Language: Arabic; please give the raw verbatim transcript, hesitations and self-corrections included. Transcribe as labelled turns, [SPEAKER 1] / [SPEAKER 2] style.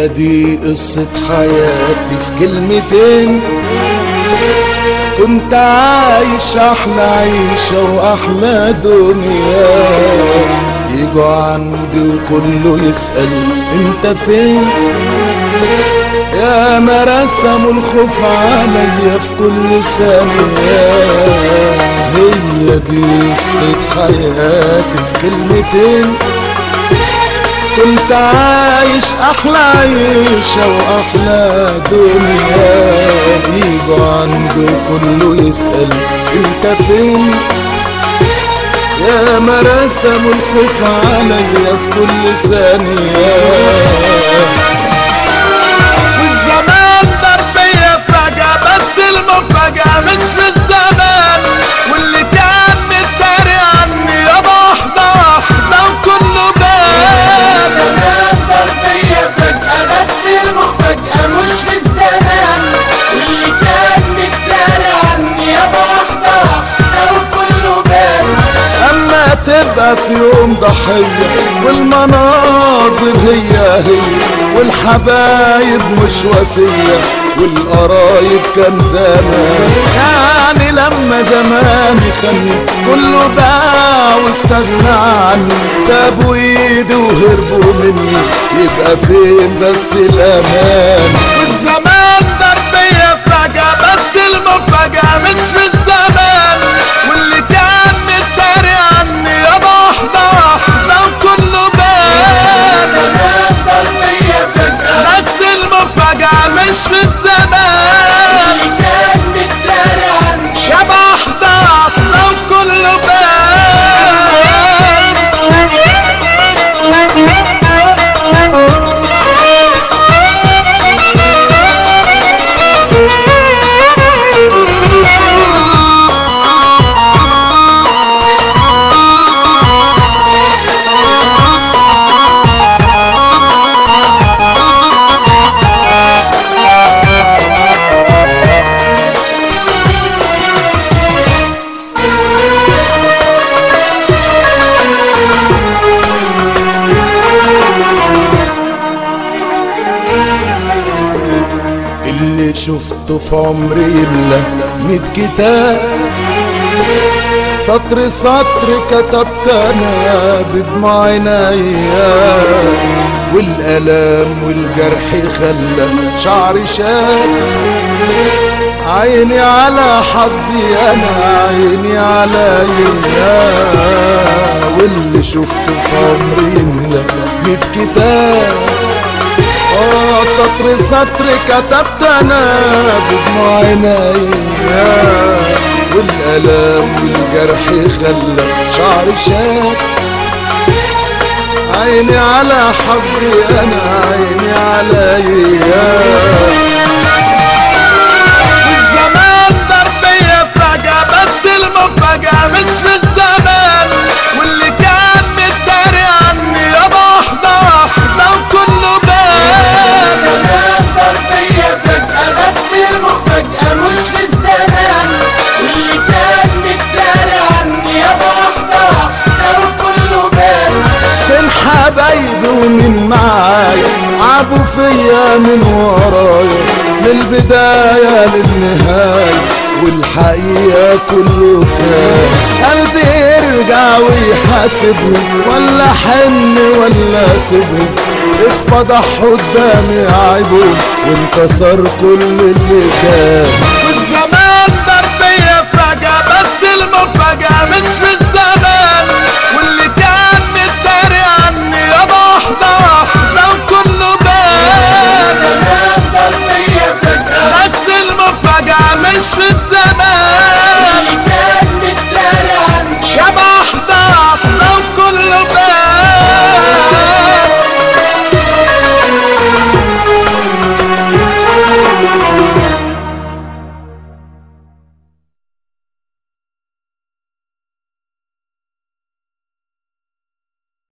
[SPEAKER 1] دي قصة حياتي في كلمتين، كنت عايش أحلى عيشة وأحلى دنيا. يجوا عندي وكله يسأل انت فين، يا ما رسموا الخوف عليا في كل ثانية. هي دي قصة حياتي في كلمتين، كنت عايش أحلى عيشة وأحلى دنيا. يجوا عنده كله يسأل انت فين، يا ما رسموا الخوف عليا في كل ثانية. والزمان ضربية فجأة، بس المفاجأة مش في الزمان، واللي كان متداري عني يابا واحدة واحدة وكله بان.
[SPEAKER 2] الزمان ضربية فجأة، بس المفاجأة مش في الزمان، واللي كان متداري عني يابا واحدة واحدة وكله بان.
[SPEAKER 1] اما تبقى في يوم ضحية والمناظر هي هي، والحبايب مش وفية والقرايب كان زمان. يعني لما زمان خلي كله باع واستغنى عني، سابوا ايدي وهربوا مني، يبقى فين بس الامان. والزمان ضربية فجأة، بس المفاجأة مش في الزمان، واللي كان متداري عني يابا واحدة واحدة وكله بان.
[SPEAKER 2] الزمان ضربية فجأة،
[SPEAKER 1] بس المفاجأة مش في الزمان،
[SPEAKER 2] اللي كان متداري عني
[SPEAKER 1] يابا واحدة واحدة وكله بان. اللي شفته في عمري يملى ميت كتاب، سطر سطر كتبت انا بدموع عينيا، والالام والجرح خلى شعري شاب. عيني على حظي انا، عيني عليا، واللي شفته في عمري يملى ميت كتاب. اه سطر سطر كتبت انا بدموع عينيا، والالام والجرح خلى شعري شاب. عيني على حظي انا، عيني عليا. الزمان ضربية فجأة، بس المفاجأة مش في الزمان، واللي كان متداري عني يابا واحدة واحدة وكله بان.
[SPEAKER 2] الزمان ضربية فجأة، بس المفاجأة مش في الزمان، واللي كان متداري عني يابا واحدة واحدة وكله بان.
[SPEAKER 1] فين حبايبي ومين معايا، عابوا فيا من ورايا، من البداية للنهاية، والحقيقة كله كان. قلبي يرجع ويحاسبني، ولا حن ولا سيبني، اتفضح قدامي عيبه وانكسر كل اللي كان.